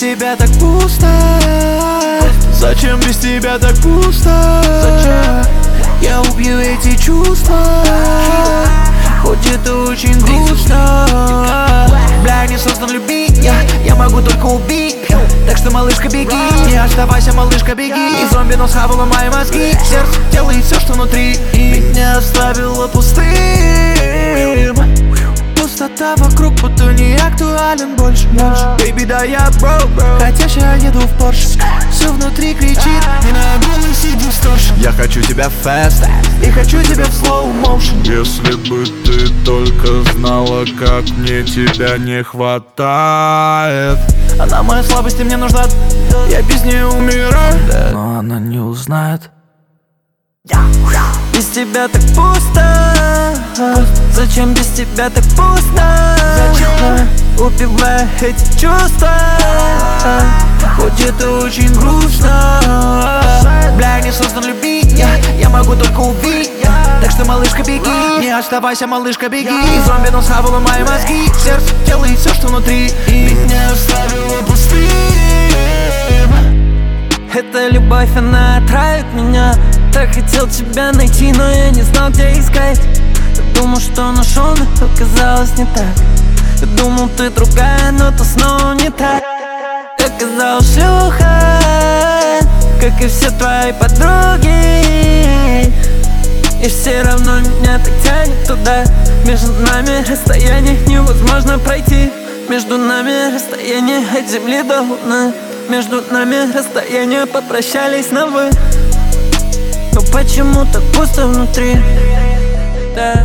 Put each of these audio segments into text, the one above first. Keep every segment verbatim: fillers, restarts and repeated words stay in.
тебя так пусто? Зачем без тебя так пусто? Зачем? Я убью эти чувства, хоть это очень грустно. Бля, не создан любить, я, я могу только убить. Так что, малышка, беги, не оставайся, малышка, беги. И зомби, но схавала мои мозги. Сердце делает все, что внутри, и меня оставило пустым. Пустота вокруг, будто не актуален больше, больше. Baby, да я бро, бро. Хотя я еду в Порш, все внутри кричит, и на огромном сиди сторож. Я хочу тебя fast, и хочу тебя в slow motion. Если бы ты только знала, как мне тебя не хватает. Она моя слабость, и мне нужна, я без нее умираю. Но она не узнает. Без тебя так пусто. Зачем без тебя так пусто? Зачем? Убивая эти чувства, хоть это очень грустно. Бля, не создан любить, я, я могу только убить. Так что, малышка, беги, не оставайся, малышка, беги. И зомби, но схавала мои мозги. Сердце делает все, что внутри, и меня оставило пустым. Эта любовь, она отравит меня. Так хотел тебя найти, но я не знал, где искать. Я думал, что нашел, но оказалось не так. Я думал, ты другая, но ты снова не так. Оказалась шлюха, как и все твои подруги. И все равно меня так тянет туда. Между нами расстояние невозможно пройти. Между нами расстояние от земли до луны. Между нами расстояние, попрощались на вы. Но почему так пусто внутри? Да.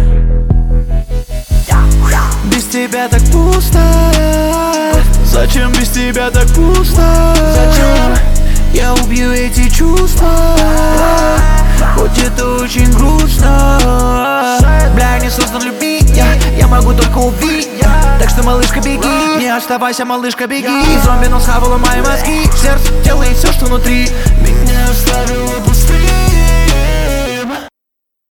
Без тебя так пусто. Зачем без тебя так пусто? Зачем? Я убью эти чувства, хоть это очень грустно. Бля, не создан любить, я, я могу только убить. Так что, малышка, беги, не оставайся, малышка, беги. И зомби, но схавала мои мозги. Сердце делает все, что внутри, меня оставило пустым.